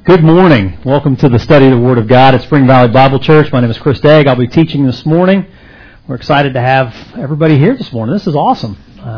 Good morning. Welcome to the study of the Word of God at Spring Valley Bible Church. My name is Chris Dagg. I'll be teaching this morning. We're excited to have everybody here this morning. This is awesome.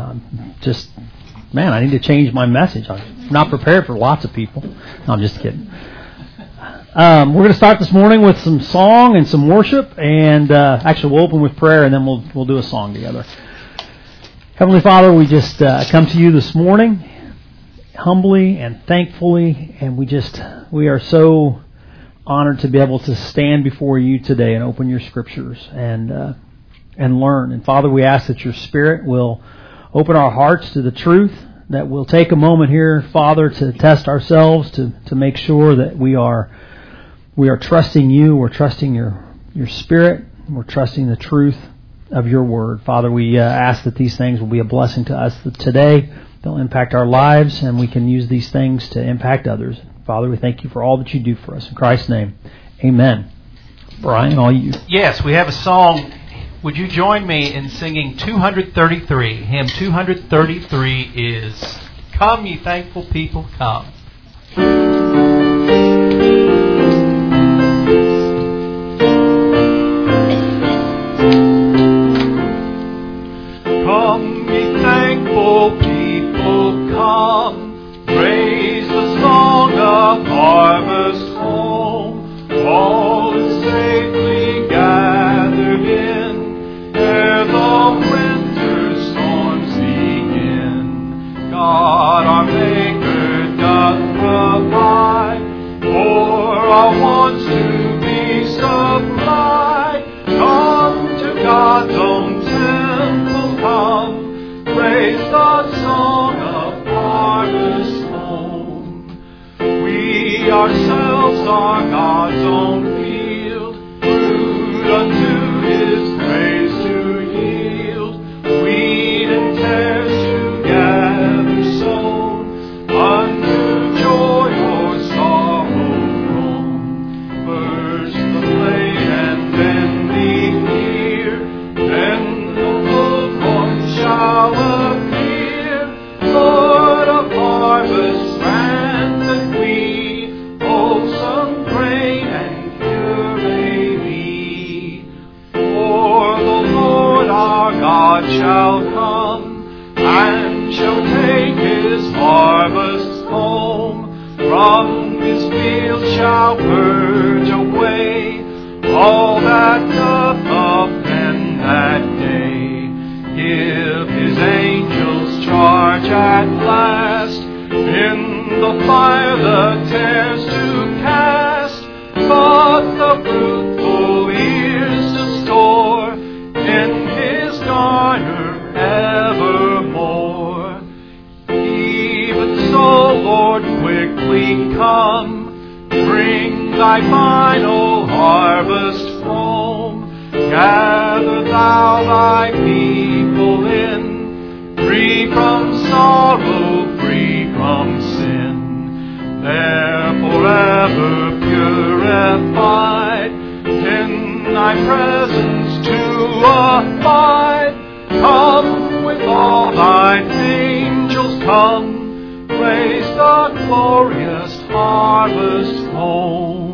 I need to change my message. I'm not prepared for lots of people. No, I'm just kidding. We're going to start this morning with some song and some worship, and actually we'll open with prayer, and then we'll do a song together. Heavenly Father, we just come to you this morning humbly and thankfully, and we are so honored to be able to stand before you today and open your scriptures and learn. And Father, we ask that your Spirit will open our hearts to the truth, that we'll take a moment here, Father, to test ourselves, to make sure that we are trusting you, we're trusting your Spirit, and we're trusting the truth of your word. Father, we ask that these things will be a blessing to us today. They'll impact our lives, and we can use these things to impact others. Father, we thank you for all that you do for us. In Christ's name, amen. Brian, all you. Yes, we have a song. Would you join me in singing 233? Hymn 233 is Come, Ye Thankful People, Come. Come, ye thankful people, come, praise the song of harvest home. All is safely gathered in, ere the winter storms begin. God our Maker doth provide for our wants to be supplied. Come to God's own temple, come, praise the song of harvest home. We ourselves are God's own field, fruit unto His praise to yield. Wheat and tares together sown, unto joy or sorrow grown. First the blade and then the ear, then the full corn shall appear. Lord of harvest, grant that we wholesome grain and pure may be. For the Lord our God shall come, and shall take His harvest home. From His field shall purge away all that doth offend that day. Give His angels charge at last, in the fire the tares to cast, but the fruitful ears to store in His garner evermore. Even so, Lord, quickly come, bring thy final harvest home. Gather thou thy people in, free from sorrow, free from sin. There forever purified, in thy presence to abide. Come with all thine angels, come, praise the glorious harvest home.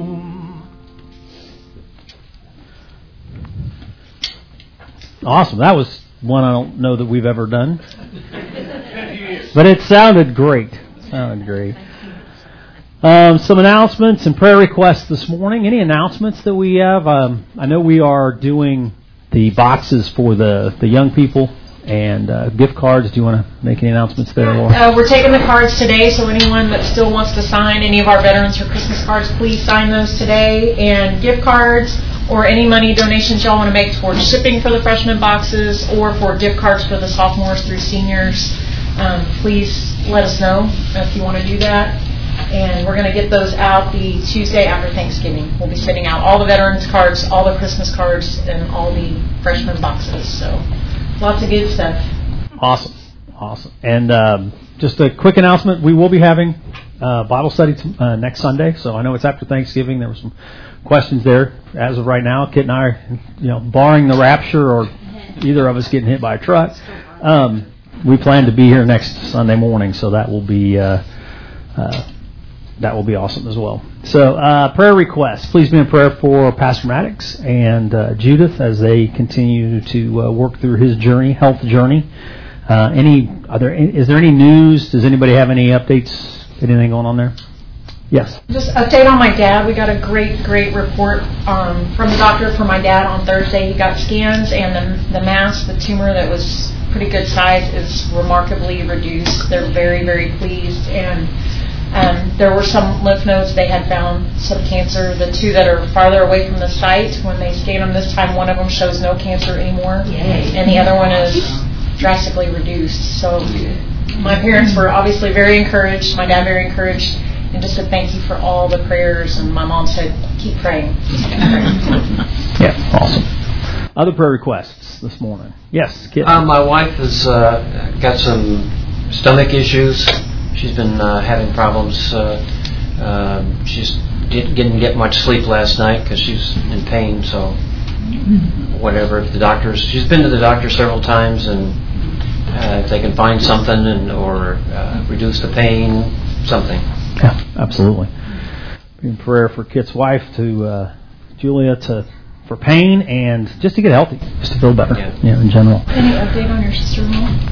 Awesome. That was one I don't know that we've ever done. But it sounded great. Some announcements and prayer requests this morning. Any announcements that we have? I know we are doing the boxes for the young people and gift cards. Do you want to make any announcements there, Laura? We're taking the cards today, so anyone that still wants to sign any of our veterans or Christmas cards, please sign those today. And gift cards or any money donations y'all want to make towards shipping for the freshman boxes or for gift cards for the sophomores through seniors, please let us know if you want to do that. And we're going to get those out the Tuesday after Thanksgiving. We'll be sending out all the veterans cards, all the Christmas cards, and all the freshman boxes. So lots of good stuff. Awesome. And just a quick announcement, we will be having Bible study next Sunday. So I know it's after Thanksgiving. There were some questions there. As of right now, Kit and I are, barring the rapture or either of us getting hit by a truck, we plan to be here next Sunday morning. So that will be that will be awesome as well. So, prayer requests. Please be in prayer for Pastor Maddox and Judith as they continue to work through his journey, health journey. Is there any news? Does anybody have any updates? Anything going on there? Yes. Just update on my dad. We got a great report from the doctor for my dad on Thursday. He got scans, and the mass, the tumor that was pretty good size, is remarkably reduced. They're very, very pleased. And there were some lymph nodes they had found some cancer. The two that are farther away from the site, when they scan them this time, one of them shows no cancer anymore. Yay. And the other one is drastically reduced. So my parents were obviously very encouraged. My dad very encouraged. And just to thank you for all the prayers. And my mom said, keep praying. Yeah, awesome. Other prayer requests this morning? Yes, Kit. My wife has got some stomach issues. She's been having problems. She didn't get much sleep last night because she's in pain. So whatever, she's been to the doctor several times, and if they can find something or reduce the pain, something. Yeah, absolutely. Be in prayer for Kit's wife, to Julia, for pain and just to get healthy, just to feel better. Yeah, in general. Any update on your sister-in-law?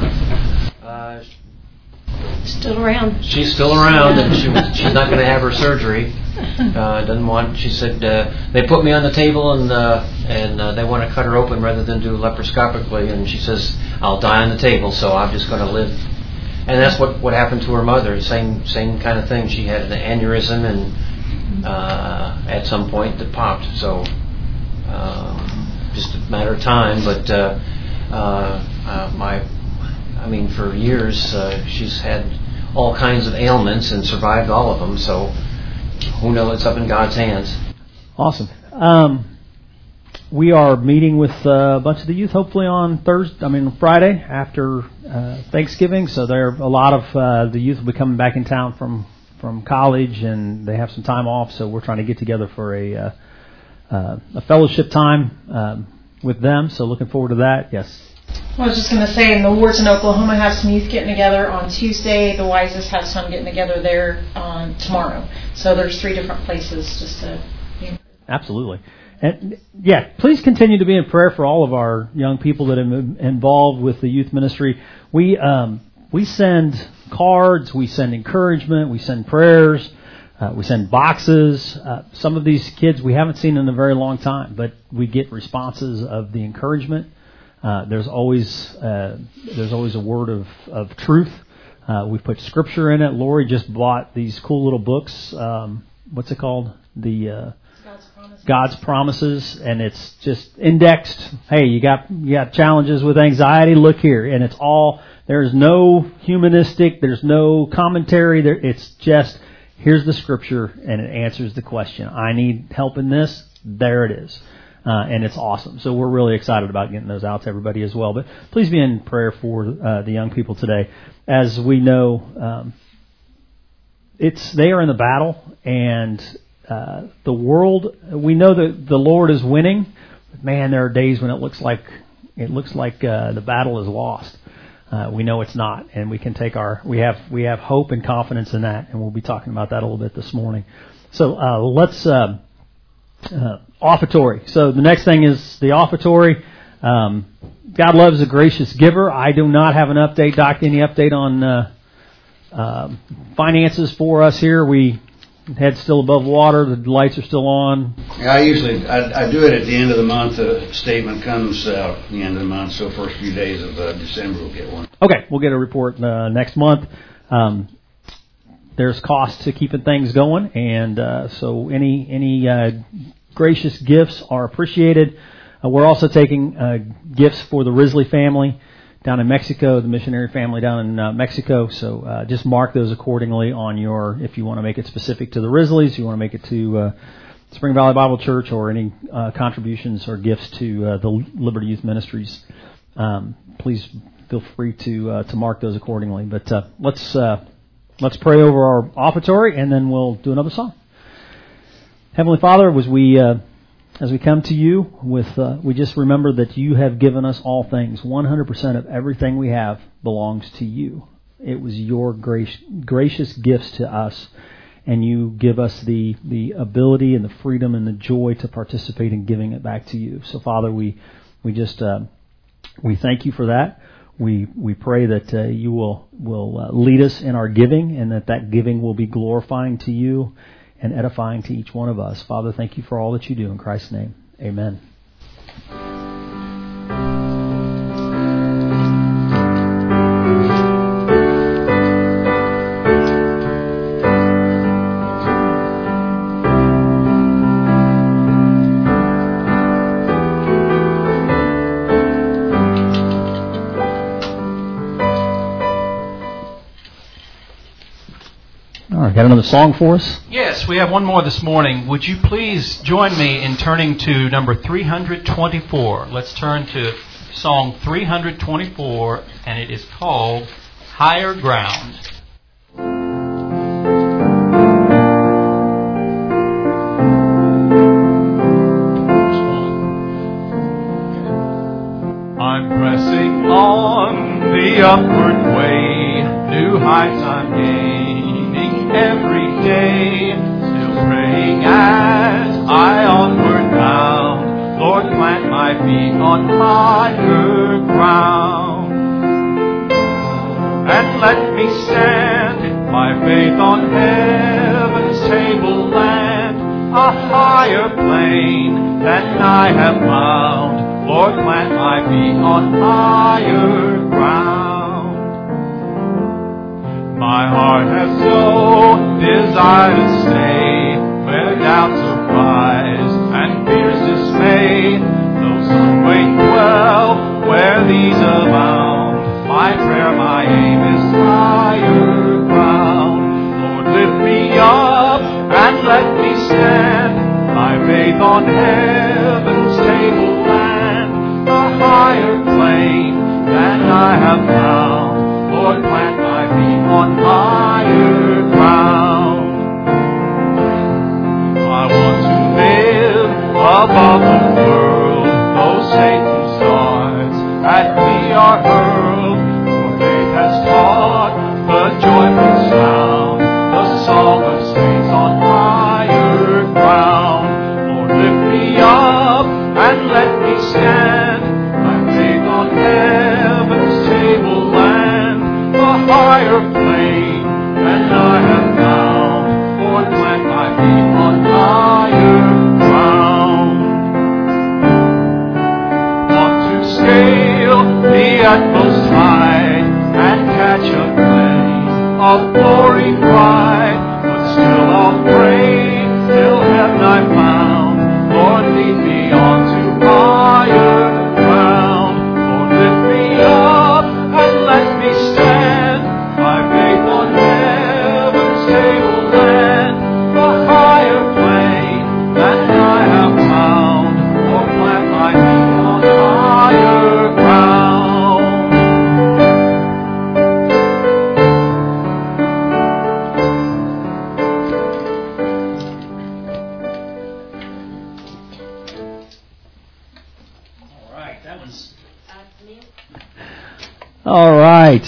Still around. She's still around, and she's not going to have her surgery. Doesn't want. She said they put me on the table and they want to cut her open rather than do laparoscopically. And she says I'll die on the table, so I'm just going to live. And that's what happened to her mother. Same kind of thing. She had an aneurysm, and at some point it popped. So just a matter of time. But for years she's had all kinds of ailments and survived all of them. So who knows? It's up in God's hands. Awesome. We are meeting with a bunch of the youth, hopefully on Friday after Thanksgiving. So there are a lot of the youth will be coming back in town from college, and they have some time off. So we're trying to get together for a fellowship time with them. So looking forward to that. Yes. I was just going to say, the Wards in Oklahoma have some youth getting together on Tuesday. The Wises have some getting together there tomorrow. So there's 3 different places just to. Absolutely. And yeah, please continue to be in prayer for all of our young people that are involved with the youth ministry. We send cards, we send encouragement, we send prayers, we send boxes. Some of these kids we haven't seen in a very long time, but we get responses of the encouragement. There's always a word of truth. We've put scripture in it. Lori just bought these cool little books. What's it called? God's Promises, and it's just indexed. Hey, you got challenges with anxiety? Look here, and it's all. There's no humanistic. There's no commentary. It's just here's the scripture, and it answers the question. I need help in this. There it is. And it's awesome. So we're really excited about getting those out to everybody as well. But please be in prayer for the young people today. As we know, they are in the battle, and the world. We know that the Lord is winning. But man, there are days when it looks like the battle is lost. We know it's not, and we can take we have hope and confidence in that, and we'll be talking about that a little bit this morning. So let's. Offertory. So the next thing is the offertory. God loves a gracious giver. I do not have an update, Doc. Any update on finances for us here? We head still above water. The lights are still on. Yeah, I do it at the end of the month. A statement comes out at the end of the month. So first few days of December we'll get one. Okay, we'll get a report next month. There's cost to keeping things going, and so any gracious gifts are appreciated. We're also taking gifts for the Risley family down in Mexico, the missionary family down in Mexico. So just mark those accordingly on if you want to make it specific to the Risleys, you want to make it to Spring Valley Bible Church, or any contributions or gifts to the Liberty Youth Ministries. Please feel free to mark those accordingly. But let's pray over our offertory, and then we'll do another song. Heavenly Father, as we come to you we just remember that you have given us all things. 100% of everything we have belongs to you. It was your gracious gifts to us, and you give us the ability and the freedom and the joy to participate in giving it back to you. So, Father, we thank you for that. We pray that you will lead us in our giving, and that giving will be glorifying to you and edifying to each one of us. Father, thank you for all that you do. In Christ's name, amen. Got another song for us? Yes, we have one more this morning. Would you please join me in turning to number 324? Let's turn to song 324, and it is called Higher Ground. I'm pressing on the upward way, new heights I'm gaining every day, still praying as I onward bound. Lord, plant my feet on higher ground, and let me stand by faith on heaven's tableland, a higher plane than I have found. Lord, plant my feet on higher ground. My heart has so desire to stay where doubts arise and fears dismay. Though some way dwell where these abound, my prayer, my aim is higher ground. Lord, lift me up and let me stand by faith on heaven's tableland, a higher plane than I have found. Lord, plant my feet on higher ground. I want to live above the world, though Satan's darts at me are hurled. For faith has taught the joyful sound, the song of saints on higher ground. Lord, lift me up and let me stand by faith on heaven's tableland, a higher plane than I have found. Lord, plant my feet on higher ground. Want to scale the utmost height and catch a plane of glory bright, but still I'll pray till heaven I found. Lord, lead me on to higher ground. Lord, lift me up and let me stand by faith on heaven's tableland, a higher plane than I have found. Lord, plant my feet on higher ground. All right.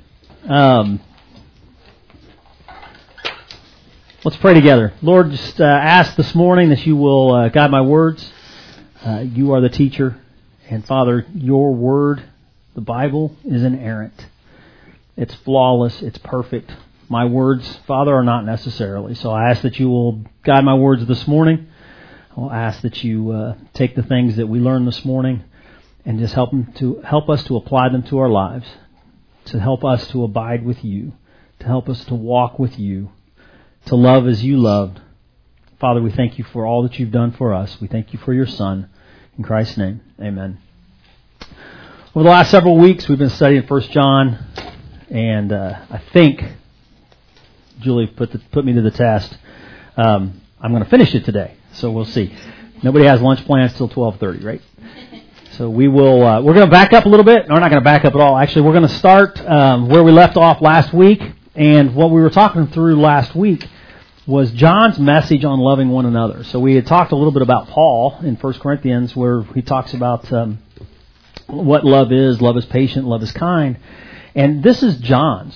Let's pray together. Lord, just ask this morning that you will guide my words. You are the teacher. And Father, your word, the Bible, is inerrant. It's flawless. It's perfect. My words, Father, are not necessarily. So I ask that you will guide my words this morning. I'll ask that you take the things that we learned this morning and just help us to apply them to our lives, to help us to abide with you, to help us to walk with you, to love as you loved. Father, we thank you for all that you've done for us. We thank you for your Son. In Christ's name, amen. Over the last several weeks, we've been studying 1 John, and I think Julie put me to the test. I'm going to finish it today, so we'll see. Nobody has lunch plans till 12:30, right? So we're going to back up a little bit. No, we're not going to back up at all. Actually, we're going to start where we left off last week. And what we were talking through last week was John's message on loving one another. So we had talked a little bit about Paul in 1 Corinthians, where he talks about what love is. Love is patient. Love is kind. And this is John's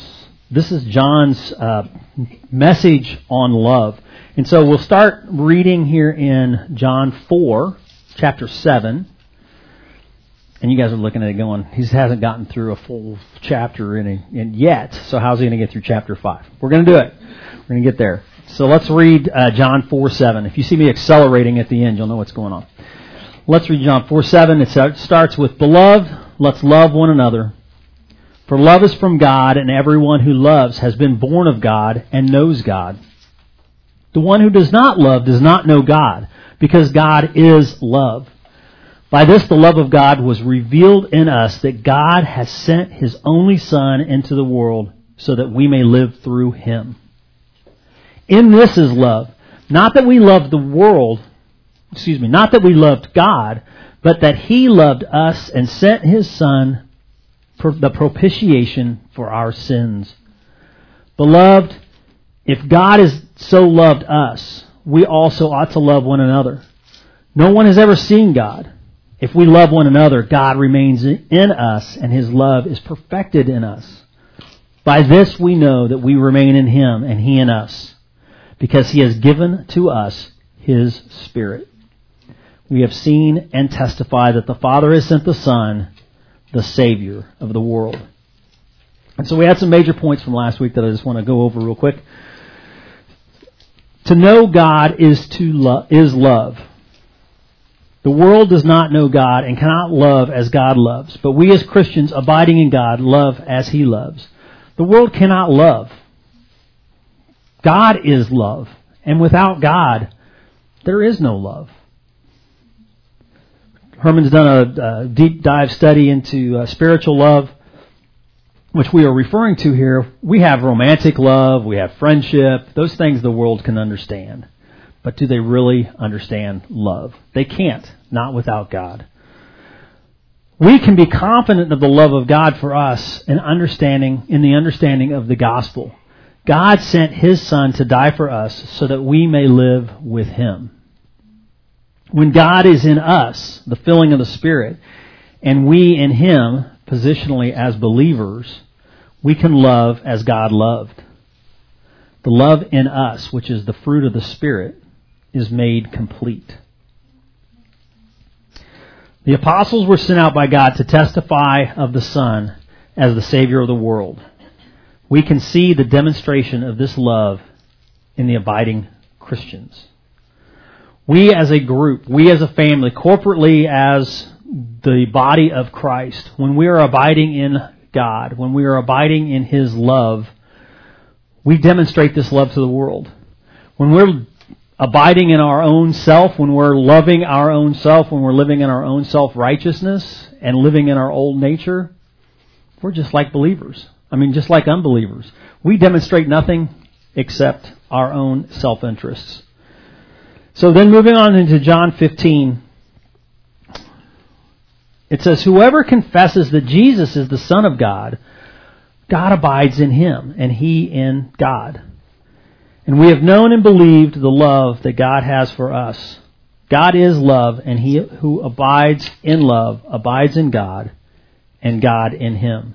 This is John's message on love. And so we'll start reading here in John 4, chapter 7. And you guys are looking at it going, he hasn't gotten through a full chapter in yet, so how's he going to get through chapter 5? We're going to do it. We're going to get there. So let's read John 4:7. If you see me accelerating at the end, you'll know what's going on. Let's read John 4:7. It starts with, Beloved, let's love one another. For love is from God, and everyone who loves has been born of God and knows God. The one who does not love does not know God, because God is love. By this the love of God was revealed in us, that God has sent His only Son into the world so that we may live through Him. In this is love, not that we loved the world, not that we loved God, but that He loved us and sent His Son, the propitiation for our sins. Beloved, if God has so loved us, we also ought to love one another. No one has ever seen God. If we love one another, God remains in us, and His love is perfected in us. By this we know that we remain in Him, and He in us, because He has given to us His Spirit. We have seen and testify that the Father has sent the Son, the Savior of the world. And so we had some major points from last week that I just want to go over real quick. To know God is love. The world does not know God and cannot love as God loves. But we as Christians abiding in God love as He loves. The world cannot love. God is love. And without God, there is no love. Herman's done a deep dive study into spiritual love, which we are referring to here. We have romantic love, we have friendship, those things the world can understand. But do they really understand love? They can't, not without God. We can be confident of the love of God for us in the understanding of the gospel. God sent His Son to die for us so that we may live with Him. When God is in us, the filling of the Spirit, and we in Him, positionally as believers, we can love as God loved. The love in us, which is the fruit of the Spirit, is made complete. The apostles were sent out by God to testify of the Son as the Savior of the world. We can see the demonstration of this love in the abiding Christians. We as a group, we as a family, corporately as the body of Christ, when we are abiding in God, when we are abiding in His love, we demonstrate this love to the world. When we're abiding in our own self, when we're loving our own self, when we're living in our own self-righteousness and living in our old nature, we're just like believers. Just like unbelievers. We demonstrate nothing except our own self-interests. So then moving on into John 15, it says, Whoever confesses that Jesus is the Son of God, God abides in him, and he in God. And we have known and believed the love that God has for us. God is love, and he who abides in love abides in God, and God in him.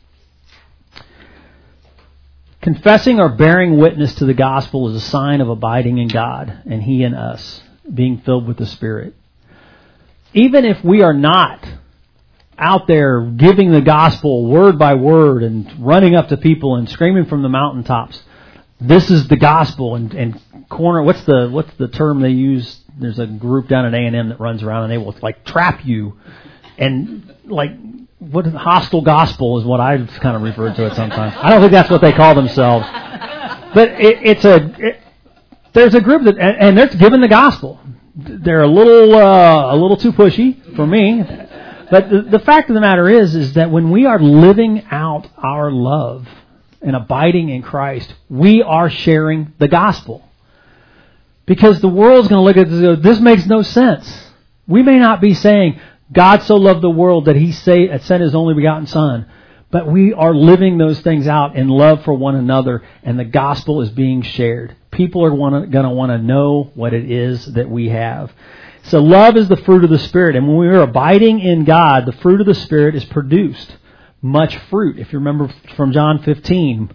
Confessing or bearing witness to the gospel is a sign of abiding in God, and He in us, being filled with the Spirit. Even if we are not out there giving the gospel word by word and running up to people and screaming from the mountaintops, this is the gospel, and corner. What's the term they use? There's a group down at A&M that runs around and they will trap you, and what hostile gospel is what I kind of refer to it sometimes. I don't think that's what they call themselves, but there's a group that and they're given the gospel. They're a little too pushy for me, but the fact of the matter is that when we are living out our love and abiding in Christ, we are sharing the gospel. Because the world's going to look at this and go, this makes no sense. We may not be saying, God so loved the world that He sent His only begotten Son. But we are living those things out in love for one another, and the gospel is being shared. People are going to want to know what it is that we have. So love is the fruit of the Spirit. And when we are abiding in God, the fruit of the Spirit is produced. Much fruit. If you remember from John 15,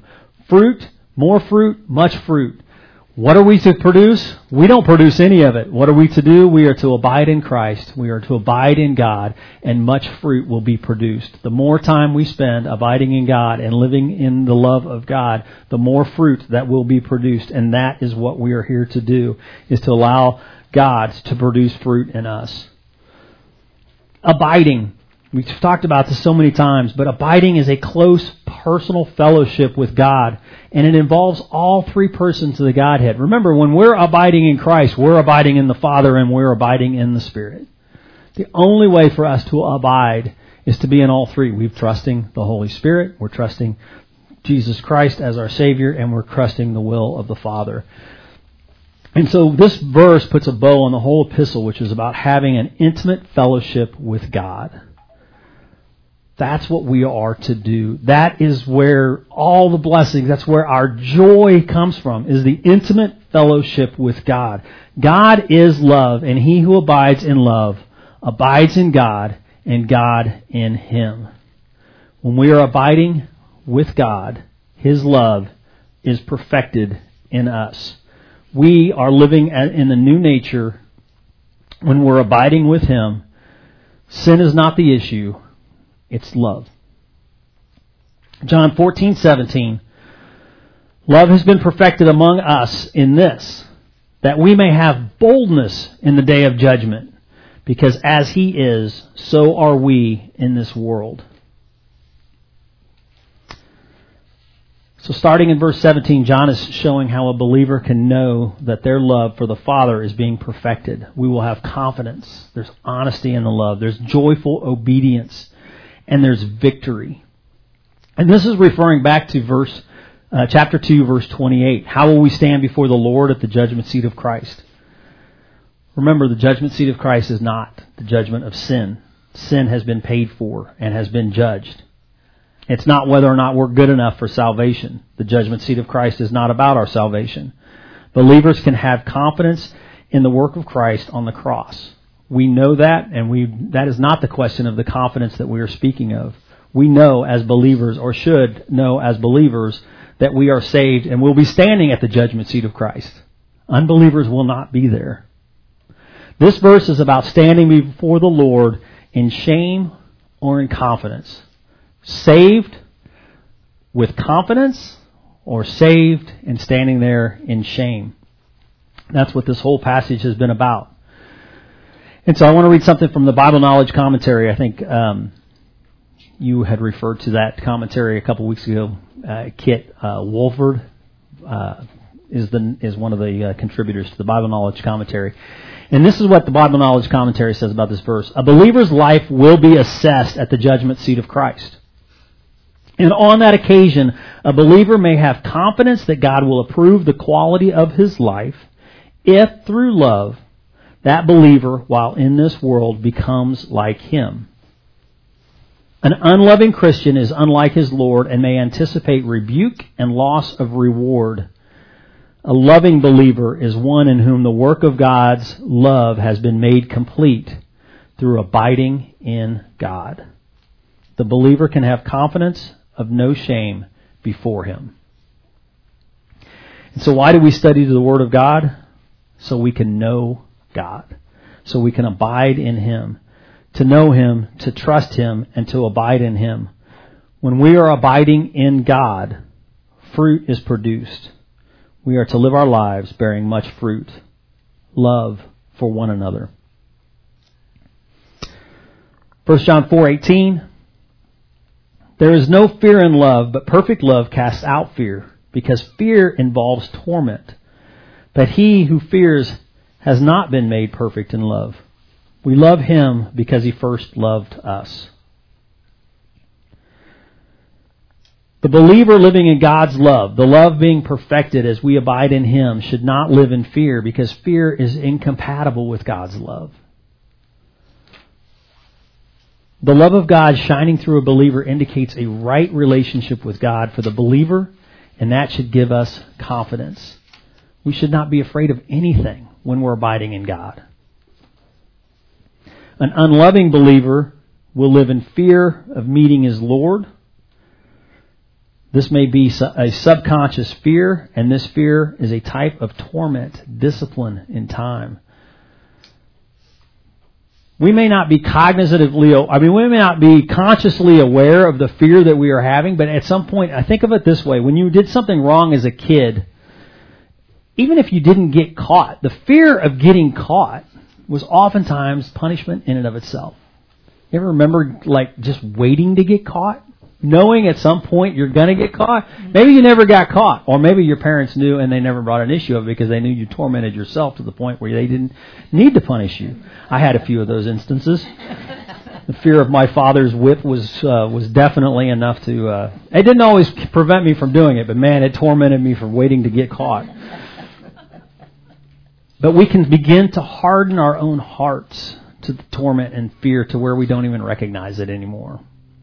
Fruit, more fruit, much fruit. What are we to produce? We don't produce any of it. What are we to do? We are to abide in Christ. We are to abide in God, and much fruit will be produced. The more time we spend abiding in God and living in the love of God, the more fruit that will be produced. And that is what we are here to do, is to allow God to produce fruit in us. Abiding. We've talked about this so many times, but abiding is a close personal fellowship with God, and it involves all three persons of the Godhead. Remember, when we're abiding in Christ, we're abiding in the Father and we're abiding in the Spirit. The only way for us to abide is to be in all three. We're trusting the Holy Spirit, we're trusting Jesus Christ as our Savior, and we're trusting the will of the Father. And so this verse puts a bow on the whole epistle, which is about having an intimate fellowship with God. That's what we are to do. That is where all the blessings, that's where our joy comes from, is the intimate fellowship with God. God is love, and he who abides in love abides in God, and God in him. When we are abiding with God, his love is perfected in us. We are living in the new nature when we're abiding with him. Sin is not the issue. It's love. John 14:17. Love has been perfected among us in this, that we may have boldness in the day of judgment, because as he is, so are we in this world. So starting in verse 17, John is showing how a believer can know that their love for the Father is being perfected. We will have confidence. There's honesty in the love. There's joyful obedience. And there's victory. And this is referring back to chapter 2, verse 28. How will we stand before the Lord at the judgment seat of Christ? Remember, the judgment seat of Christ is not the judgment of sin. Sin has been paid for and has been judged. It's not whether or not we're good enough for salvation. The judgment seat of Christ is not about our salvation. Believers can have confidence in the work of Christ on the cross. We know that, and that is not the question of the confidence that we are speaking of. We know as believers, or should know as believers, that we are saved and will be standing at the judgment seat of Christ. Unbelievers will not be there. This verse is about standing before the Lord in shame or in confidence. Saved with confidence, or saved and standing there in shame. That's what this whole passage has been about. And so I want to read something from the Bible Knowledge Commentary. I think you had referred to that commentary a couple weeks ago. Kit Wolford is one of the contributors to the Bible Knowledge Commentary. And this is what the Bible Knowledge Commentary says about this verse. A believer's life will be assessed at the judgment seat of Christ. And on that occasion, a believer may have confidence that God will approve the quality of his life if, through love, that believer, while in this world, becomes like him. An unloving Christian is unlike his Lord and may anticipate rebuke and loss of reward. A loving believer is one in whom the work of God's love has been made complete through abiding in God. The believer can have confidence of no shame before him. And so why do we study the Word of God? So we can know God. So we can abide in him. To know him, to trust him, and to abide in him. When we are abiding in God, fruit is produced. We are to live our lives bearing much fruit. Love for one another. 1 John 4:18. There is no fear in love, but perfect love casts out fear, because fear involves torment. But he who fears has not been made perfect in love. We love him because he first loved us. The believer living in God's love, the love being perfected as we abide in him, should not live in fear, because fear is incompatible with God's love. The love of God shining through a believer indicates a right relationship with God for the believer, and that should give us confidence. We should not be afraid of anything when we're abiding in God. An unloving believer will live in fear of meeting his Lord. This may be a subconscious fear, and this fear is a type of torment, discipline in time. We may not be we may not be consciously aware of the fear that we are having, but at some point, I think of it this way. When you did something wrong as a kid, even if you didn't get caught, the fear of getting caught was oftentimes punishment in and of itself. You ever remember, just waiting to get caught? Knowing at some point you're going to get caught? Maybe you never got caught. Or maybe your parents knew and they never brought an issue of it because they knew you tormented yourself to the point where they didn't need to punish you. I had a few of those instances. The fear of my father's whip was definitely enough to... it didn't always prevent me from doing it, but man, it tormented me for waiting to get caught. But we can begin to harden our own hearts to the torment and fear to where we don't even recognize it anymore.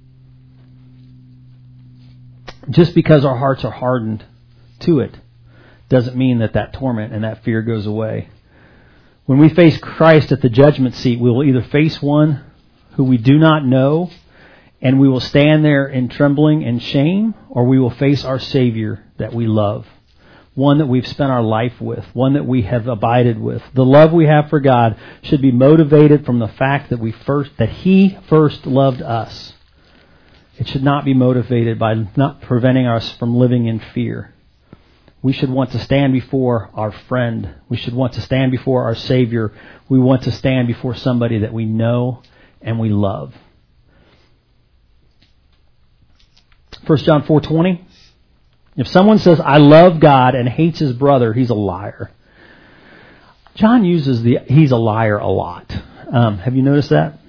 Just because our hearts are hardened to it doesn't mean that torment and that fear goes away. When we face Christ at the judgment seat, we will either face one who we do not know and we will stand there in trembling and shame, or we will face our Savior that we love, one that we've spent our life with, one that we have abided with. The love we have for God should be motivated from the fact that He first loved us. It should not be motivated by not preventing us from living in fear. We should want to stand before our friend. We should want to stand before our Savior. We want to stand before somebody that we know and we love. 1 John 4:20. If someone says, I love God and hates his brother, he's a liar. John uses he's a liar a lot. Have you noticed that?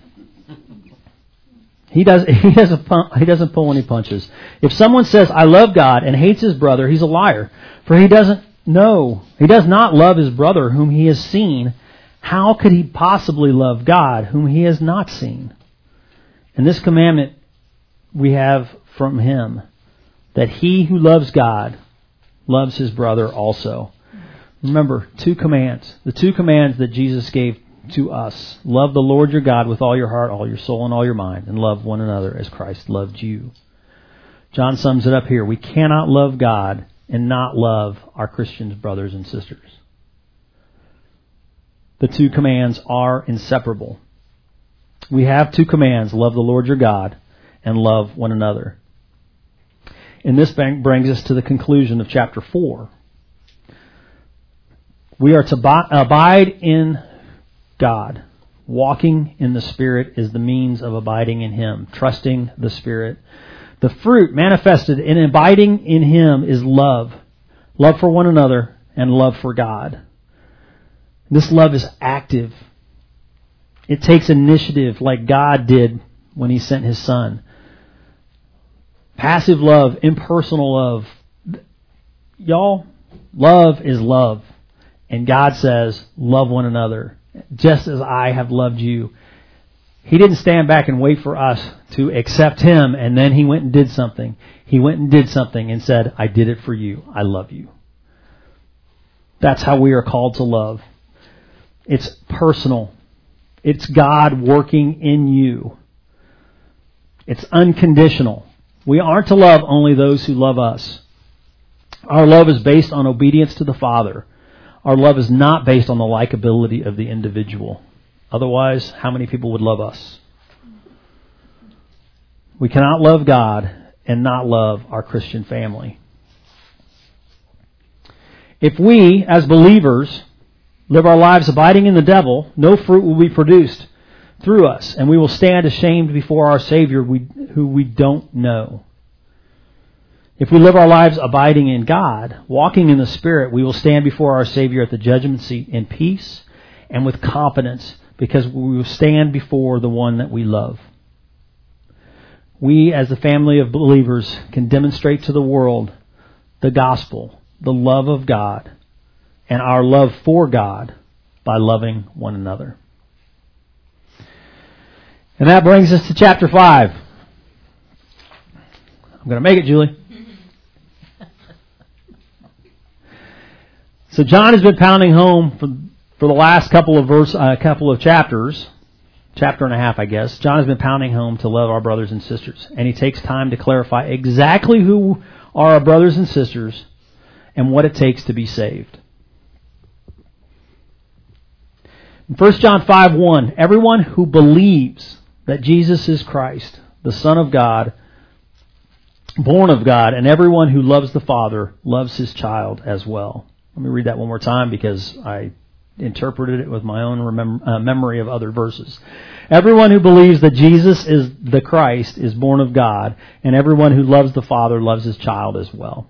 He doesn't pull any punches. If someone says, I love God and hates his brother, he's a liar. For he does not love his brother whom he has seen. How could he possibly love God whom he has not seen? And this commandment we have from him, that he who loves God loves his brother also. Remember, two commands. The two commands that Jesus gave to us. Love the Lord your God with all your heart, all your soul, and all your mind, and love one another as Christ loved you. John sums it up here. We cannot love God and not love our Christian brothers and sisters. The two commands are inseparable. We have two commands. Love the Lord your God and love one another. And this brings us to the conclusion of chapter 4. We are to abide in God. Walking in the Spirit is the means of abiding in Him, trusting the Spirit. The fruit manifested in abiding in Him is love. Love for one another and love for God. This love is active. It takes initiative like God did when He sent His Son. Passive love, impersonal love. Y'all, love is love. And God says, love one another, just as I have loved you. He didn't stand back and wait for us to accept Him, and then He went and did something. He went and did something and said, I did it for you. I love you. That's how we are called to love. It's personal. It's God working in you. It's unconditional. We aren't to love only those who love us. Our love is based on obedience to the Father. Our love is not based on the likability of the individual. Otherwise, how many people would love us? We cannot love God and not love our Christian family. If we, as believers, live our lives abiding in the devil, no fruit will be produced through us, and we will stand ashamed before our Savior who we don't know. If we live our lives abiding in God, walking in the Spirit, we will stand before our Savior at the judgment seat in peace and with confidence, because we will stand before the one that we love. We, as the family of believers, can demonstrate to the world the gospel, the love of God, and our love for God by loving one another. And that brings us to chapter 5. I'm going to make it, Julie. So John has been pounding home for the last couple of chapters chapter and a half, I guess, John has been pounding home to love our brothers and sisters. And he takes time to clarify exactly who are our brothers and sisters and what it takes to be saved. In 1 John 5:1, everyone who believes that Jesus is Christ, the Son of God, born of God, and everyone who loves the Father loves his child as well. Let me read that one more time because I interpreted it with my own memory of other verses. Everyone who believes that Jesus is the Christ is born of God, and everyone who loves the Father loves his child as well.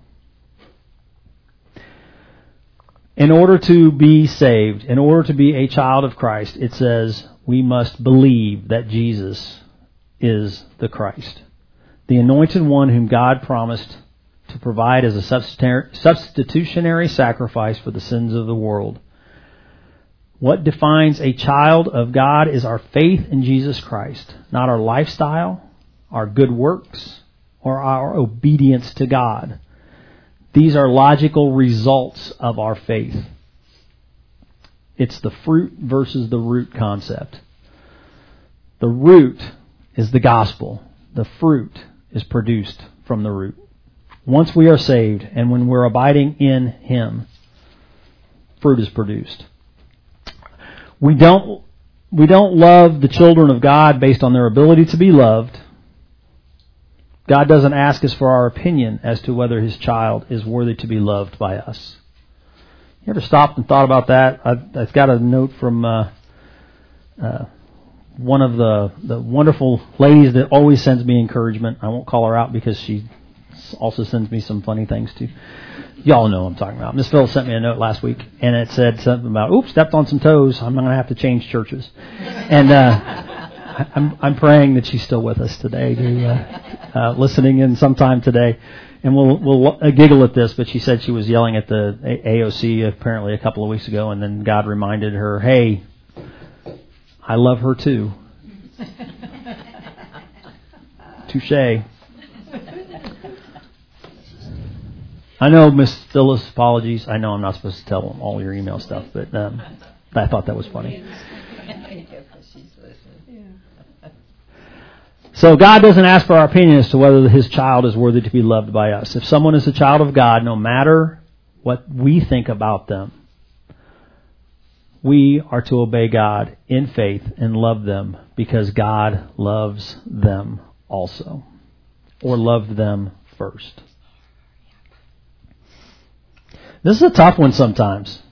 In order to be saved, in order to be a child of Christ, it says we must believe that Jesus is the Christ, the anointed one whom God promised to provide as a substitutionary sacrifice for the sins of the world. What defines a child of God is our faith in Jesus Christ, not our lifestyle, our good works, or our obedience to God. These are logical results of our faith. It's the fruit versus the root concept. The root is the gospel. The fruit is produced from the root. Once we are saved and when we're abiding in Him, fruit is produced. We don't love the children of God based on their ability to be loved. God doesn't ask us for our opinion as to whether His child is worthy to be loved by us. You ever stopped and thought about that? I've got a note from one of the wonderful ladies that always sends me encouragement. I won't call her out because she also sends me some funny things too. Y'all know what I'm talking about. Miss Phillips sent me a note last week, and it said something about, oops, stepped on some toes. I'm going to have to change churches. And I'm praying that she's still with us today, listening in sometime today. And we'll giggle at this, but she said she was yelling at the AOC apparently a couple of weeks ago, and then God reminded her, hey, I love her too. Touche. I know, Miss Phyllis, apologies. I know I'm not supposed to tell them all your email stuff, but I thought that was funny. So God doesn't ask for our opinion as to whether His child is worthy to be loved by us. If someone is a child of God, no matter what we think about them, we are to obey God in faith and love them because God loves them also, or loved them first. This is a tough one sometimes.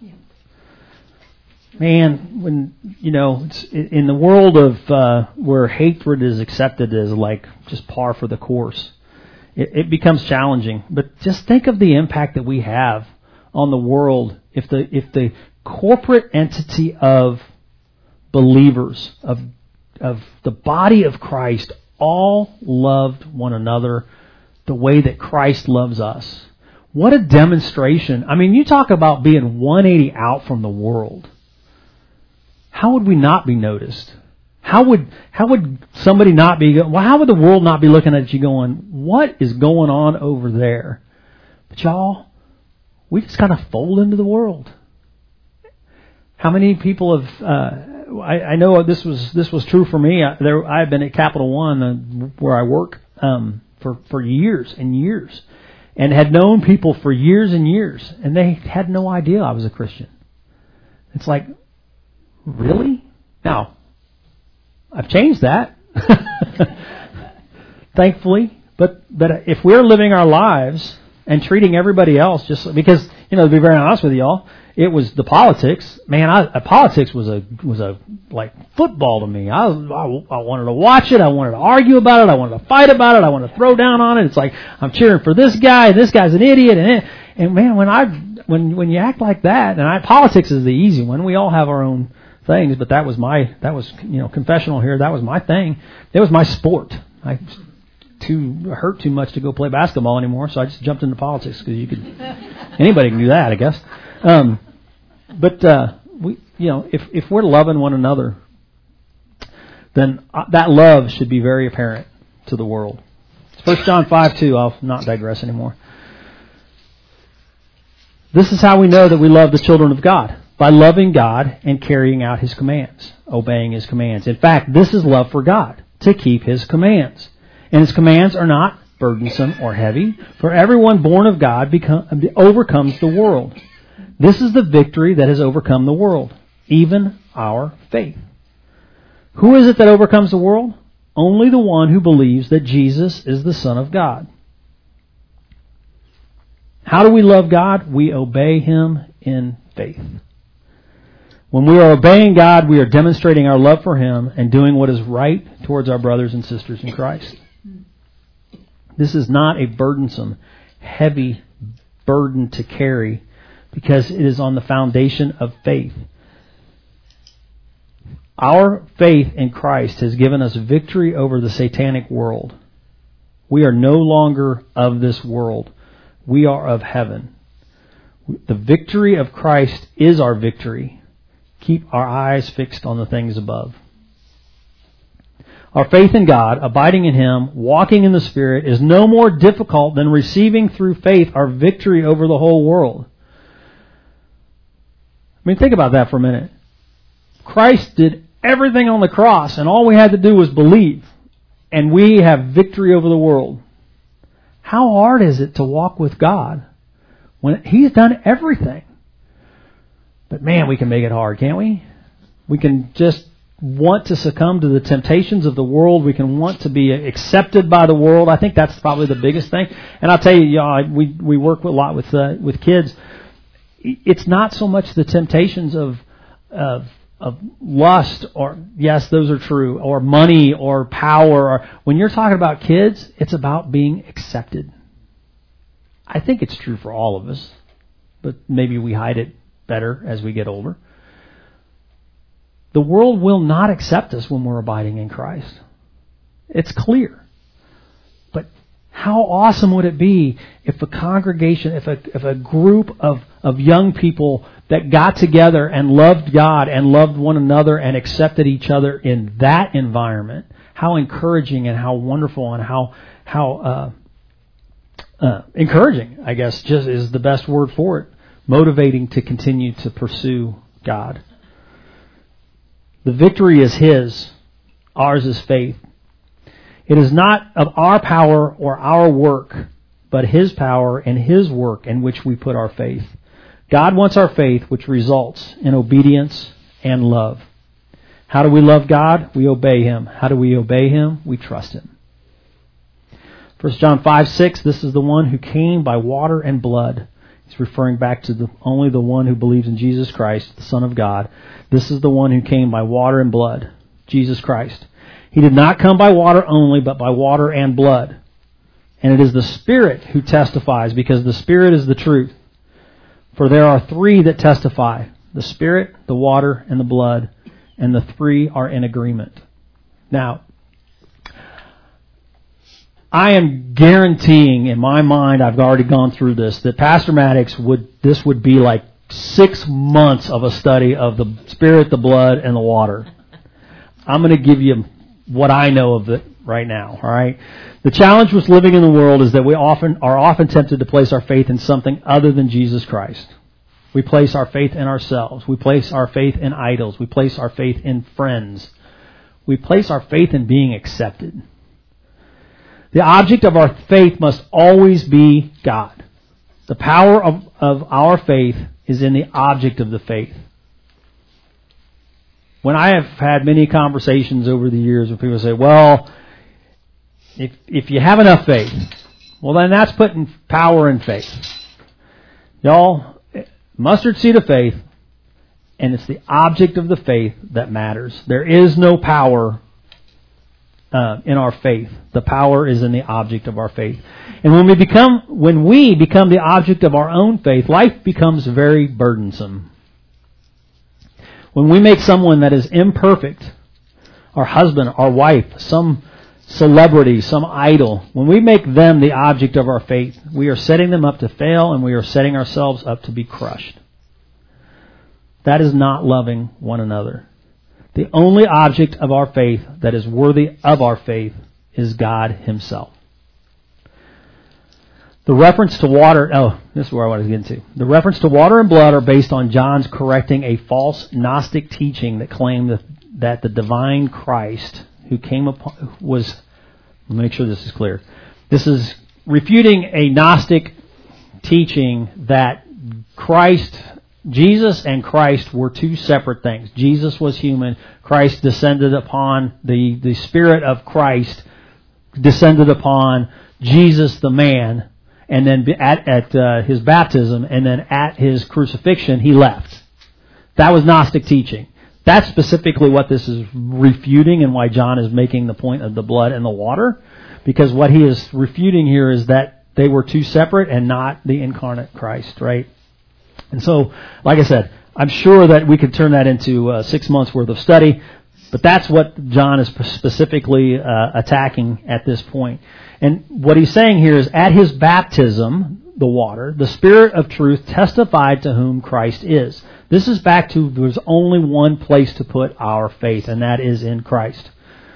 Man, when, it's in the world of where hatred is accepted as like just par for the course, it becomes challenging. But just think of the impact that we have on the world if the corporate entity of believers, of the body of Christ, all loved one another the way that Christ loves us. What a demonstration. I mean, you talk about being 180 out from the world. How would we not be noticed? How would somebody not be, how would the world not be looking at you going, what is going on over there? But y'all, we just kind of fold into the world. How many people have, I know this was true for me. I've been at Capital One where I work for years and years, and had known people for years and years, and they had no idea I was a Christian. It's like, really? Now, I've changed that, thankfully. But if we're living our lives and treating everybody else just because, to be very honest with y'all, it was the politics. Man, politics was a like football to me. I wanted to watch it. I wanted to argue about it. I wanted to fight about it. I wanted to throw down on it. It's like I'm cheering for this guy. This guy's an idiot. And man, when you act like that, and politics is the easy one. We all have our own things, but that was confessional here. That was my thing. It was my sport. I hurt too much to go play basketball anymore, so I just jumped into politics because anybody can do that, I guess. But if we're loving one another, then that love should be very apparent to the world. It's 1 John 5:2. I'll not digress anymore. This is how we know that we love the children of God. by loving God and carrying out His commands, obeying His commands. In fact, this is love for God, to keep His commands. And His commands are not burdensome or heavy, for everyone born of God overcomes the world. This is the victory that has overcome the world, even our faith. Who is it that overcomes the world? Only the one who believes that Jesus is the Son of God. How do we love God? We obey Him in faith. When we are obeying God, we are demonstrating our love for Him and doing what is right towards our brothers and sisters in Christ. This is not a burdensome, heavy burden to carry because it is on the foundation of faith. Our faith in Christ has given us victory over the satanic world. We are no longer of this world. We are of heaven. The victory of Christ is our victory. Keep our eyes fixed on the things above. Our faith in God, abiding in Him, walking in the Spirit, is no more difficult than receiving through faith our victory over the whole world. I mean, think about that for a minute. Christ did everything on the cross, and all we had to do was believe, and we have victory over the world. How hard is it to walk with God when He's done everything? But man, we can make it hard, can't we? We can just want to succumb to the temptations of the world. We can want to be accepted by the world. I think that's probably the biggest thing. And I'll tell you, we work a lot with kids. It's not so much the temptations of lust, or yes, those are true, or money, or power. Or when you're talking about kids, it's about being accepted. I think it's true for all of us, but maybe we hide it better as we get older. The world will not accept us when we're abiding in Christ. It's clear. But how awesome would it be if a congregation, if a group of young people that got together and loved God and loved one another and accepted each other in that environment? How encouraging and how wonderful and how encouraging, I guess, just is the best word for it. Motivating to continue to pursue God. The victory is His. Ours is faith. It is not of our power or our work, but His power and His work in which we put our faith. God wants our faith, which results in obedience and love. How do we love God? We obey Him. How do we obey Him? We trust Him. 1 John 5:6, this is the one who came by water and blood. He's referring back to only the one who believes in Jesus Christ, the Son of God. This is the one who came by water and blood, Jesus Christ. He did not come by water only, but by water and blood. And it is the Spirit who testifies, because the Spirit is the truth. For there are three that testify, the Spirit, the water, and the blood, and the three are in agreement. Now, I am guaranteeing in my mind, I've already gone through this, that Pastor Maddox this would be like 6 months of a study of the Spirit, the blood, and the water. I'm going to give you what I know of it right now, all right? The challenge with living in the world is that we are often tempted to place our faith in something other than Jesus Christ. We place our faith in ourselves. We place our faith in idols. We place our faith in friends. We place our faith in being accepted. The object of our faith must always be God. The power of our faith is in the object of the faith. When I have had many conversations over the years where people say, well, if you have enough faith, well then that's putting power in faith. Y'all, mustard seed of faith, and it's the object of the faith that matters. There is no power in our faith. The power is in the object of our faith. And when we become the object of our own faith, life becomes very burdensome. When we make someone that is imperfect, our husband, our wife, some celebrity, some idol, when we make them the object of our faith, we are setting them up to fail, and we are setting ourselves up to be crushed. That is not loving one another. The only object of our faith that is worthy of our faith is God Himself. The reference to water, this is where I want to get into. The reference to water and blood are based on John's correcting a false Gnostic teaching that claimed that the divine Christ who came upon was, let me make sure this is clear. This is refuting a Gnostic teaching that Jesus and Christ were two separate things. Jesus was human. Christ descended upon, the Spirit of Christ descended upon Jesus the man, and then at his baptism, and then at his crucifixion, he left. That was Gnostic teaching. That's specifically what this is refuting, and why John is making the point of the blood and the water, because what he is refuting here is that they were two separate and not the incarnate Christ, right? And so, like I said, I'm sure that we could turn that into 6 months worth of study, but that's what John is specifically attacking at this point. And what he's saying here is, at his baptism, the water, the Spirit of truth testified to whom Christ is. This is back to, there's only one place to put our faith, and that is in Christ.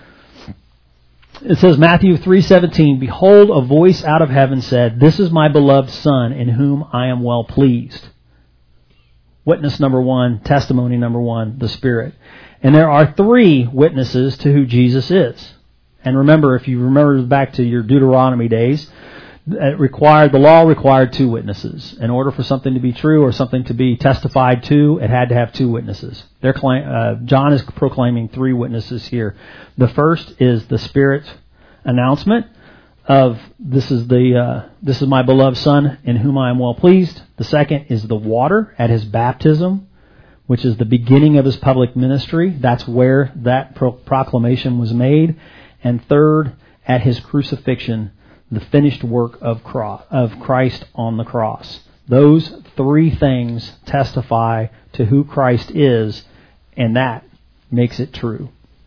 It says, Matthew 3:17, "Behold, a voice out of heaven said, 'This is my beloved Son, in whom I am well pleased.'" Witness number one, testimony number one, the Spirit. And there are three witnesses to who Jesus is. And remember, if you remember back to your Deuteronomy days, the law required two witnesses. In order for something to be true or something to be testified to, it had to have two witnesses. John is proclaiming three witnesses here. The first is the Spirit's announcement of, this is my beloved Son, in whom I am well pleased. The second is the water at his baptism, which is the beginning of his public ministry. That's where that proclamation was made. And third, at his crucifixion, the finished work of Christ on the cross. Those three things testify to who Christ is, and that makes it true